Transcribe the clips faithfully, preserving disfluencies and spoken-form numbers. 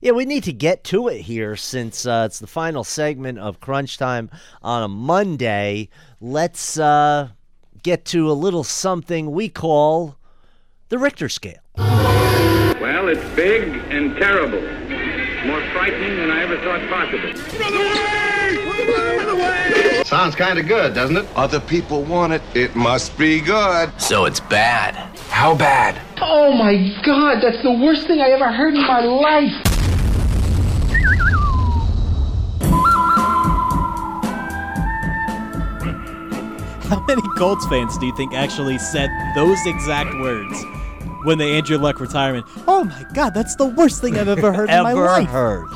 Yeah, we need to get to it here since uh, it's the final segment of Crunch Time on a Monday. Let's uh, get to a little something we call the Richter scale. Well, it's big and terrible. More frightening than I ever thought possible. Run away! Run away! Sounds kind of good, doesn't it? Other people want it. It must be good. So it's bad. How bad? Oh my God, that's the worst thing I ever heard in my life. How many Colts fans do you think actually said those exact words when the Andrew Luck retirement? Oh my God, that's the worst thing I've ever heard in my life. Ever heard.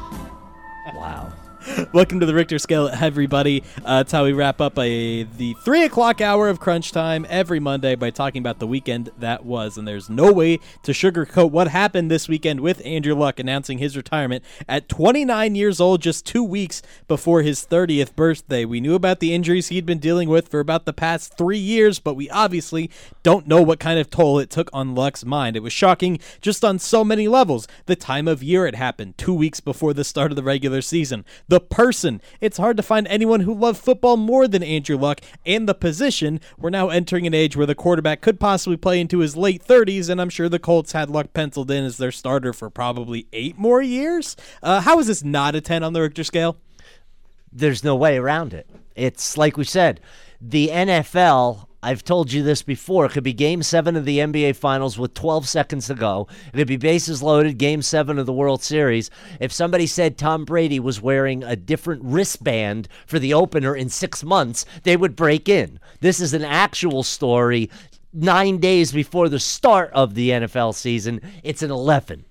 Wow. Welcome to the Richter Scale, everybody. Uh, that's how we wrap up a, the three o'clock hour of Crunch Time every Monday by talking about the weekend that was. And there's no way to sugarcoat what happened this weekend with Andrew Luck announcing his retirement at twenty-nine years old, just two weeks before his thirtieth birthday. We knew about the injuries he'd been dealing with for about the past three years, but we obviously don't know what kind of toll it took on Luck's mind. It was shocking just on so many levels. The time of year it happened, two weeks before the start of the regular season. The person. It's hard to find anyone who loved football more than Andrew Luck, and the position. We're now entering an age where the quarterback could possibly play into his late thirties, and I'm sure the Colts had Luck penciled in as their starter for probably eight more years. Uh, how is this not a ten on the Richter scale? There's no way around it. It's like we said, the N F L, I've told you this before, it could be Game seven of the N B A Finals with twelve seconds to go. It could be bases loaded, Game seven of the World Series. If somebody said Tom Brady was wearing a different wristband for the opener in six months, they would break in. This is an actual story. Nine days before the start of the N F L season, it's an eleven.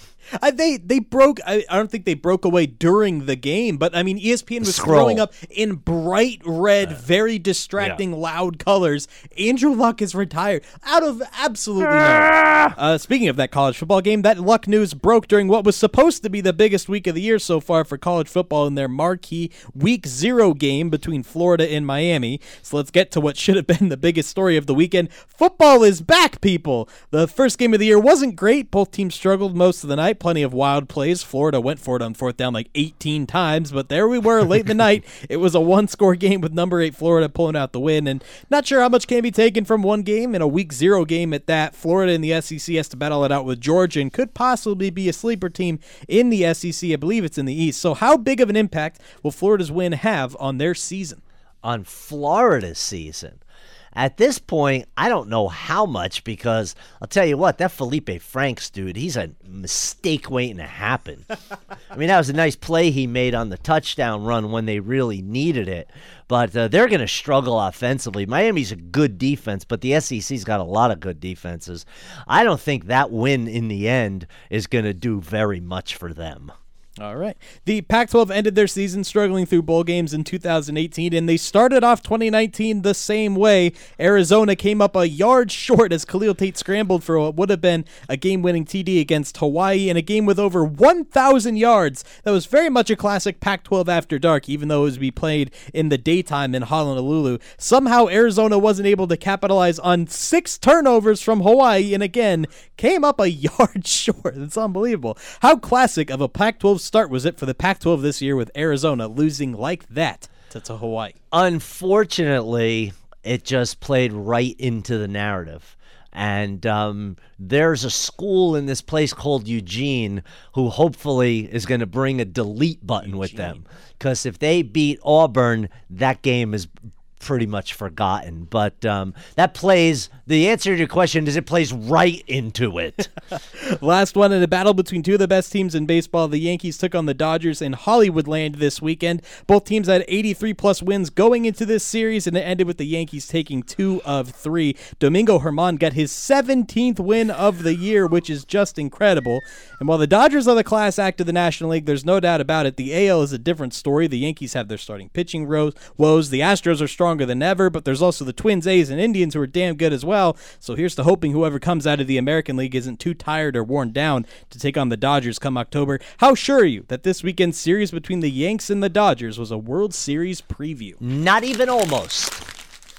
I, they they broke. I, I don't think they broke away during the game, but I mean, E S P N was Scroll. throwing up in bright red, very distracting, yeah. loud colors. Andrew Luck is retired out of absolutely nowhere. Uh, speaking of that college football game, that Luck news broke during what was supposed to be the biggest week of the year so far for college football in their marquee Week Zero game between Florida and Miami. So let's get to what should have been the biggest story of the weekend. Football is back, people. The first game of the year wasn't great. Both teams struggled most of the night. Plenty of wild plays. Florida went for it on fourth down like eighteen times, but there we were late in the night. It was a one-score game with number eight Florida pulling out the win, and not sure how much can be taken from one game in a week zero game at that. Florida in the S E C has to battle it out with Georgia and could possibly be a sleeper team in the S E C. I believe it's in the East. So how big of an impact will Florida's win have on their season? On Florida's season? At this point, I don't know how much, because I'll tell you what, that Felipe Franks dude, he's a mistake waiting to happen. I mean, that was a nice play he made on the touchdown run when they really needed it. But uh, they're going to struggle offensively. Miami's a good defense, but the S E C's got a lot of good defenses. I don't think that win in the end is going to do very much for them. All right. The Pac twelve ended their season struggling through bowl games in two thousand eighteen, and they started off twenty nineteen the same way. Arizona came up a yard short as Khalil Tate scrambled for what would have been a game-winning T D against Hawaii in a game with over one thousand yards. That was very much a classic Pac twelve After Dark, even though it was to be played in the daytime in Honolulu. Somehow Arizona wasn't able to capitalize on six turnovers from Hawaii, and again, came up a yard short. It's unbelievable. How classic of a Pac twelve start was it for the Pac twelve this year, with Arizona losing like that to, to Hawaii? Unfortunately, it just played right into the narrative. And um, there's a school in this place called Eugene who hopefully is going to bring a delete button Eugene. with them. Because if they beat Auburn, that game is pretty much forgotten. But um, that plays, the answer to your question is it plays right into it. Last one in a battle between two of the best teams in baseball. The Yankees took on the Dodgers in Hollywoodland this weekend. Both teams had eighty-three plus wins going into this series, and it ended with the Yankees taking two of three. Domingo Germán got his seventeenth win of the year, which is just incredible. And while the Dodgers are the class act of the National League, there's no doubt about it, the A L is a different story. The Yankees have their starting pitching woes. The Astros are strong than ever, but there's also the Twins, A's, and Indians who are damn good as well. So here's to hoping whoever comes out of the American League isn't too tired or worn down to take on the Dodgers come October. How sure are you that this weekend's series between the Yanks and the Dodgers was a World Series preview? Not even almost.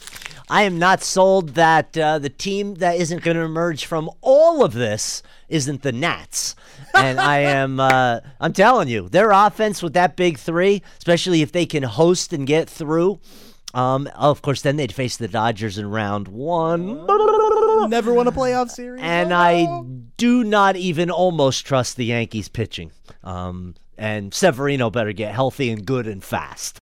I am not sold that uh, the team that isn't going to emerge from all of this isn't the Nats. And I am, uh, I'm telling you, their offense with that big three, especially if they can host and get through. Um, of course, then they'd face the Dodgers in round one. Never won a playoff series. And I do not even almost trust the Yankees pitching. Um, and Severino better get healthy and good and fast.